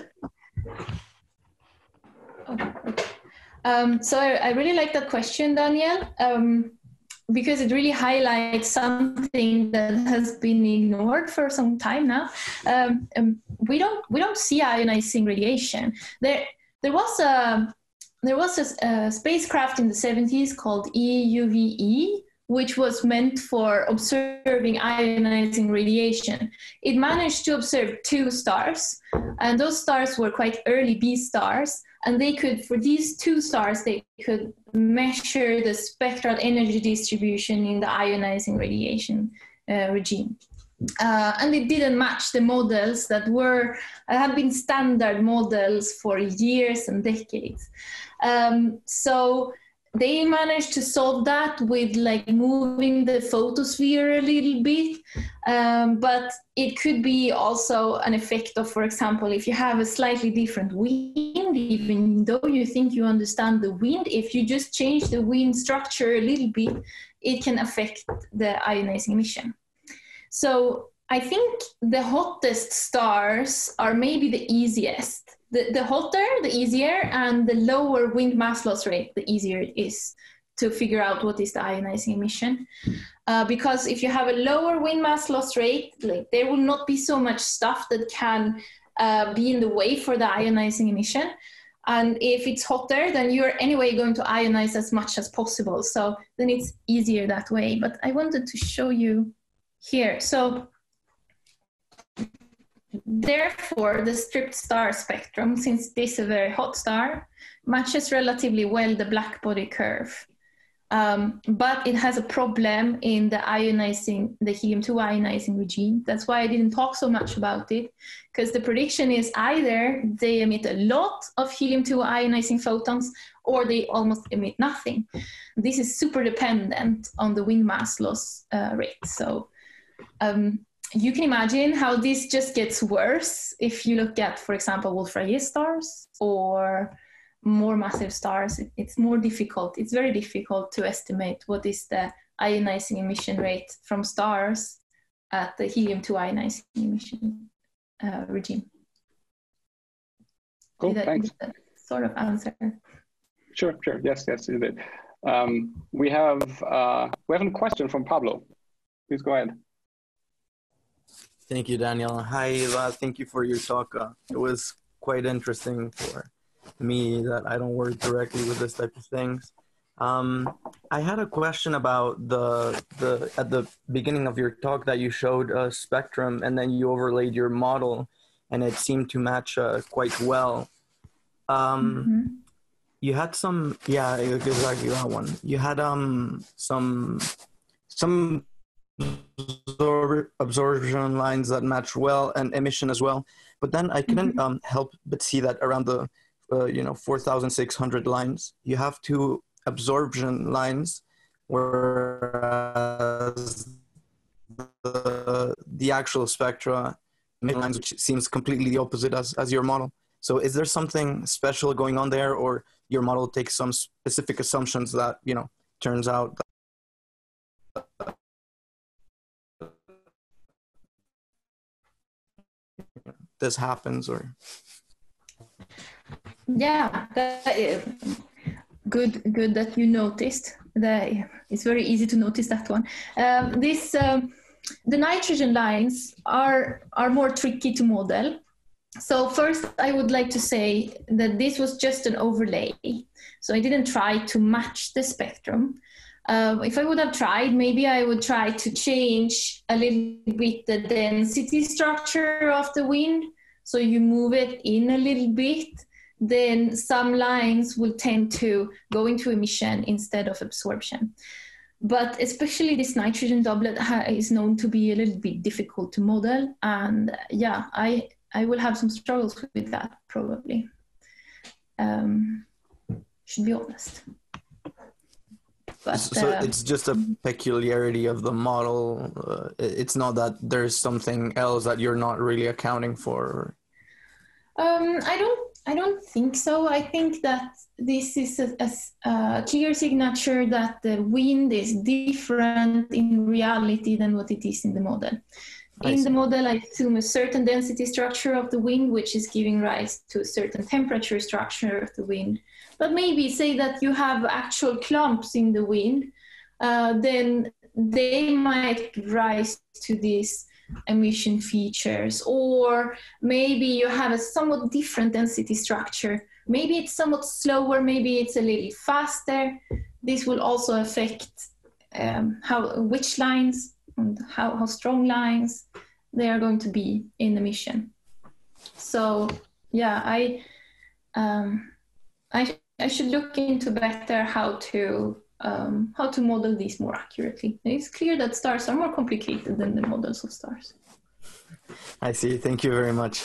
so I really like that question, Daniel, because it really highlights something that has been ignored for some time now. We don't see ionizing radiation. There was a spacecraft in the 70s called EUVE, which was meant for observing ionizing radiation. It managed to observe 2 stars, and those stars were quite early B stars, and they could, for these 2 stars, they could measure the spectral energy distribution in the ionizing radiation regime. And it didn't match the models that have been standard models for years and decades. So they managed to solve that with like moving the photosphere a little bit, but it could be also an effect of, for example, if you have a slightly different wind, even though you think you understand the wind, if you just change the wind structure a little bit, it can affect the ionizing emission. So I think the hottest stars are maybe the easiest. The hotter, the easier, and the lower wind mass loss rate, the easier it is to figure out what is the ionizing emission. Because if you have a lower wind mass loss rate, like, there will not be so much stuff that can be in the way for the ionizing emission. And if it's hotter, then you're anyway going to ionize as much as possible. So then it's easier that way. But I wanted to show you here. So therefore, the stripped star spectrum, since this is a very hot star, matches relatively well the black body curve. But it has a problem in the ionizing, the helium-2 ionizing regime. That's why I didn't talk so much about it, because the prediction is either they emit a lot of helium-2 ionizing photons or they almost emit nothing. This is super dependent on the wind mass loss rate. So you can imagine how this just gets worse if you look at, for example, Wolf-Rayet stars or more massive stars. It's more difficult. It's very difficult to estimate what is the ionizing emission rate from stars at the helium-2 ionizing emission regime. Cool, thanks. Did that sort of answer? Sure. Yes, you did. We have a question from Pablo. Please go ahead. Thank you, Daniel. Hi, Eva. Thank you for your talk. It was quite interesting for me that I don't work directly with this type of things. I had a question about at the beginning of your talk that you showed a spectrum and then you overlaid your model and it seemed to match quite well. You had some, yeah, exactly that one. You had some absorption lines that match well and emission as well. But then I couldn't help but see that around the 4,600 lines, you have two absorption lines, whereas the actual spectra lines, which seems completely the opposite as your model. So is there something special going on there, or your model takes some specific assumptions that, turns out that this happens, or? Yeah, good that you noticed. It's very easy to notice that one. The nitrogen lines are more tricky to model. So first, I would like to say that this was just an overlay. So I didn't try to match the spectrum. If I would have tried, maybe I would try to change a little bit the density structure of the wind. So you move it in a little bit, then some lines will tend to go into emission instead of absorption. But especially this nitrogen doublet is known to be a little bit difficult to model. And yeah, I will have some struggles with that probably. Should be honest. But, so it's just a peculiarity of the model. It's not that there's something else that you're not really accounting for. I don't think so. I think that this is a clear signature that the wind is different in reality than what it is in the model. In the model, I assume a certain density structure of the wind, which is giving rise to a certain temperature structure of the wind. But maybe say that you have actual clumps in the wind, then they might rise to these emission features. Or maybe you have a somewhat different density structure. Maybe it's somewhat slower, maybe it's a little faster. This will also affect which lines and how strong lines they are going to be in emission. So yeah, I should look into better how to model these more accurately. It's clear that stars are more complicated than the models of stars. I see. Thank you very much.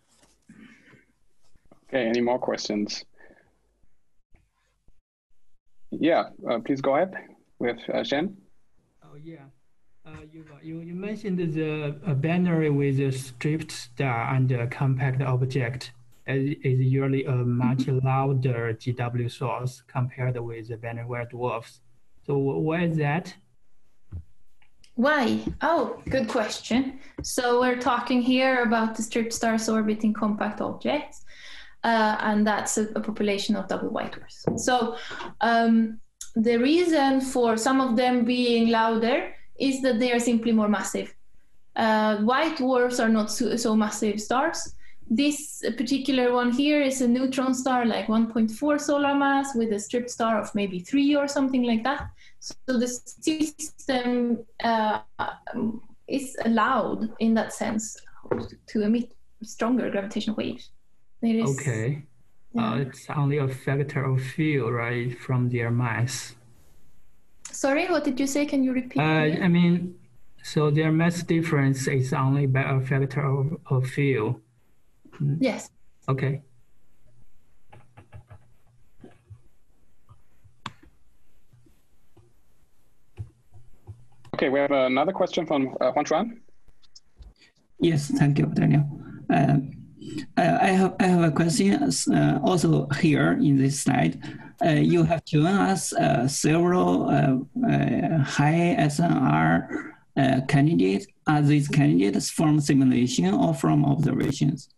Okay, any more questions? Yeah, please go ahead with Shen. Oh yeah. You mentioned the binary with a stripped star and a compact object is usually a much louder GW source compared with the binary white dwarfs. So why is that? Why? Oh, good question. So we're talking here about the stripped stars orbiting compact objects, and that's a population of double white dwarfs. So the reason for some of them being louder is that they are simply more massive. White dwarfs are not so massive stars. This particular one here is a neutron star, like 1.4 solar mass, with a stripped star of maybe 3 or something like that. So the system is allowed, in that sense, to emit stronger gravitational waves. Okay. Yeah. It's only a factor of few, right, from their mass. Sorry, what did you say? Can you repeat? I mean, so their mass difference is only by a factor of few. Yes. Okay. Okay, we have another question from Juan Chuan. Yes, thank you, Daniel. I have a question also here in this slide. You have shown us several high SNR candidates. Are these candidates from simulation or from observations?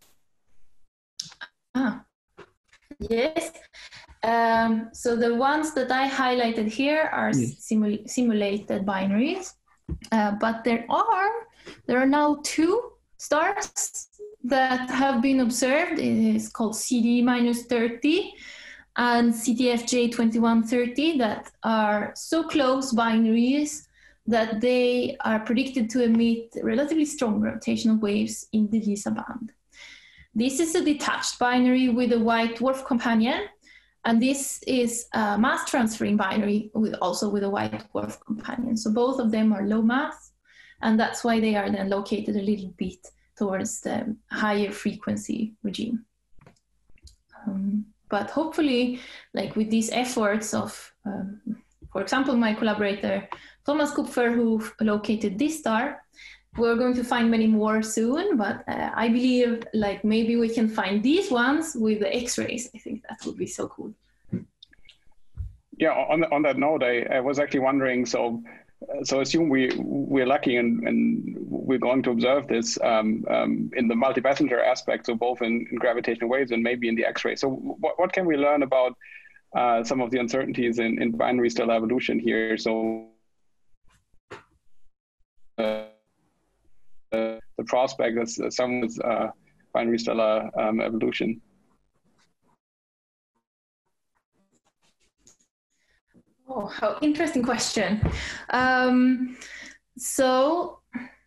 Yes. So the ones that I highlighted here are simulated binaries, but there are now 2 stars that have been observed. It is called CD-30 and CTFJ2130 that are so close binaries that they are predicted to emit relatively strong gravitational waves in the LISA band. This is a detached binary with a white dwarf companion, and this is a mass transferring binary also with a white dwarf companion. So both of them are low mass, and that's why they are then located a little bit towards the higher frequency regime. But hopefully, like with these efforts of, for example, my collaborator Thomas Kupfer, who located this star, we're going to find many more soon, but I believe like maybe we can find these ones with the X-rays. I think that would be so cool. Yeah, on that note, I was actually wondering, so assume we're lucky and we're going to observe this in the multi-passenger aspect, so both in gravitational waves and maybe in the X-ray. So what can we learn about some of the uncertainties in binary stellar evolution here? So the prospect that some with binary stellar evolution. Oh, how interesting question. So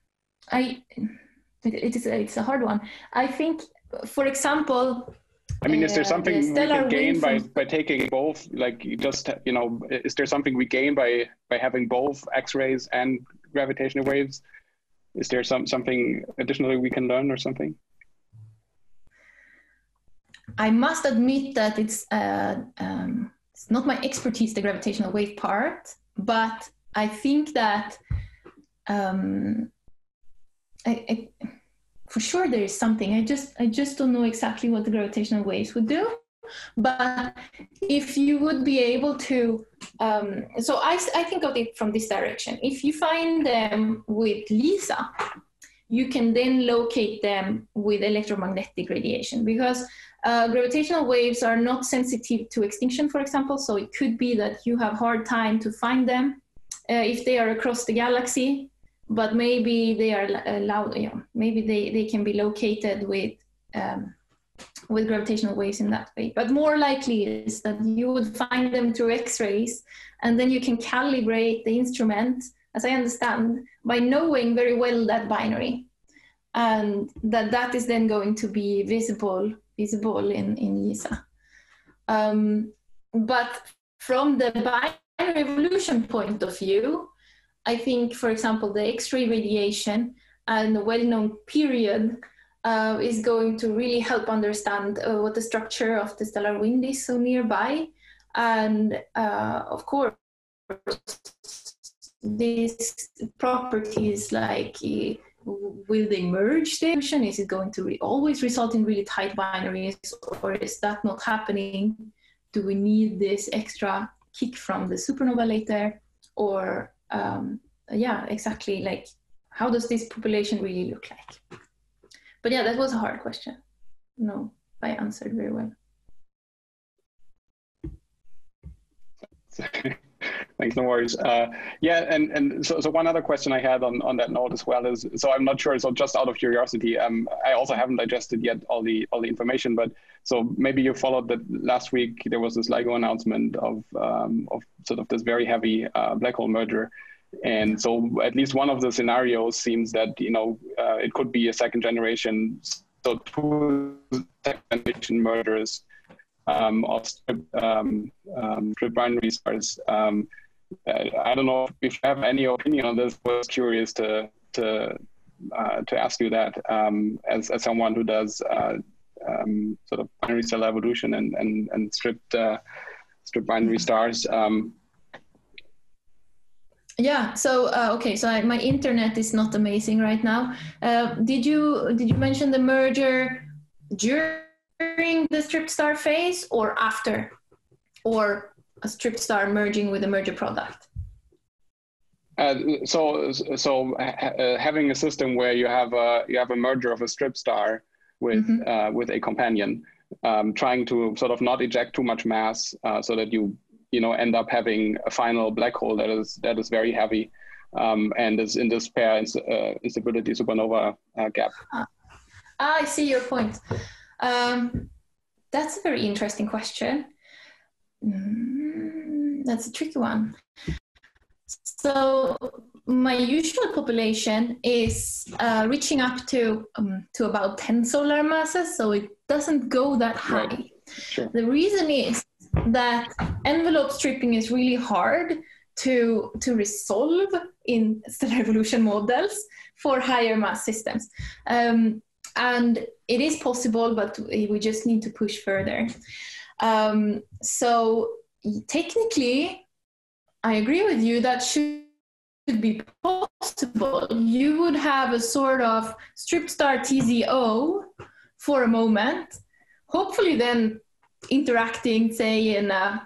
it's a hard one. I think, for example, I mean, is there something we can gain by taking both? Like, just, you know, is there something we gain by having both X-rays and gravitational waves? Is there something additionally we can learn or something? I must admit that it's not my expertise, the gravitational wave part, but I think that for sure there is something. I just don't know exactly what the gravitational waves would do. But if you would be able to, so I think of it from this direction. If you find them with LISA, you can then locate them with electromagnetic radiation, because gravitational waves are not sensitive to extinction, for example. So it could be that you have a hard time to find them if they are across the galaxy, but maybe they are allowed, you know, maybe they can be located with gravitational waves in that way. But more likely is that you would find them through X-rays, and then you can calibrate the instrument, as I understand, by knowing very well that binary, and that is then going to be visible in LISA. But from the binary evolution point of view, I think, for example, the X-ray radiation and the well-known period is going to really help understand what the structure of the stellar wind is so nearby. And of course, these properties like will they merge the equation? Is it going to always result in really tight binaries, or is that not happening? Do we need this extra kick from the supernova later? Or yeah, exactly, like how does this population really look like? But yeah, that was a hard question. No, I answered very well. Thanks, no worries. Yeah, and so one other question I had on that note as well is, so I'm not sure, so just out of curiosity, I also haven't digested yet all the information, but so maybe you followed that last week there was this LIGO announcement of sort of this very heavy black hole merger. And so at least one of the scenarios seems that, you know, it could be a second generation, so two second generation mergers of strip binary stars. I don't know if you have any opinion on this. I was curious to ask you that as someone who does sort of binary cell evolution and stripped binary stars. Yeah. So okay. So my internet is not amazing right now. Did you mention the merger during the stripped star phase or after, or a stripped star merging with a merger product? So having a system where you have a merger of a stripped star with with a companion, trying to sort of not eject too much mass, so that you end up having a final black hole that is very heavy, and is in this pair instability supernova gap. I see your point. That's a very interesting question. That's a tricky one. So my usual population is reaching up to about 10 solar masses, so it doesn't go that high. Right. Sure. The reason is that envelope stripping is really hard to resolve in stellar evolution models for higher mass systems. And it is possible, but we just need to push further. So technically, I agree with you, that should be possible. You would have a sort of stripped star TZO for a moment, hopefully then interacting, say, in a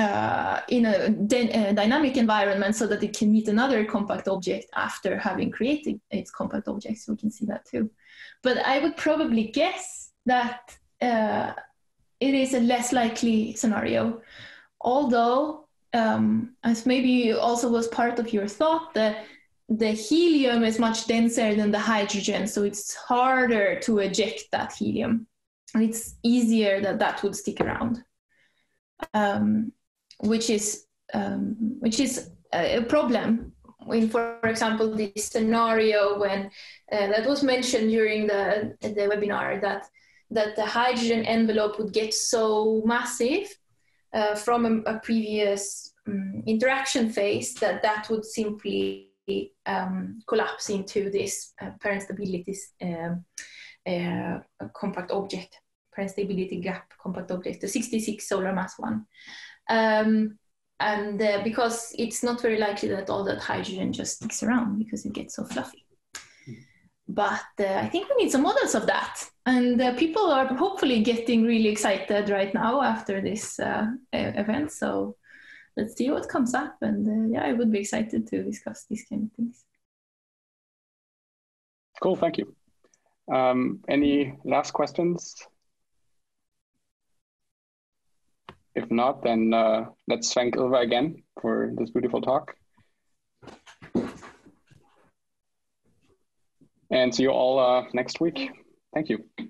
dynamic environment so that it can meet another compact object after having created its compact object. So we can see that too. But I would probably guess that it is a less likely scenario. Although, as maybe also was part of your thought, the helium is much denser than the hydrogen, so it's harder to eject that helium. And it's easier that would stick around, which is a problem. When, for example, this scenario when that was mentioned during the webinar, that the hydrogen envelope would get so massive from a previous interaction phase that would simply collapse into this parent stability compact object, parent stability gap compact object, the 66 solar mass one. And because it's not very likely that all that hydrogen just sticks around because it gets so fluffy. But I think we need some models of that. And people are hopefully getting really excited right now after this event. So let's see what comes up. And yeah, I would be excited to discuss these kind of things. Cool, thank you. Any last questions? If not, then let's thank Ylva again for this beautiful talk. And see you all next week. Thank you.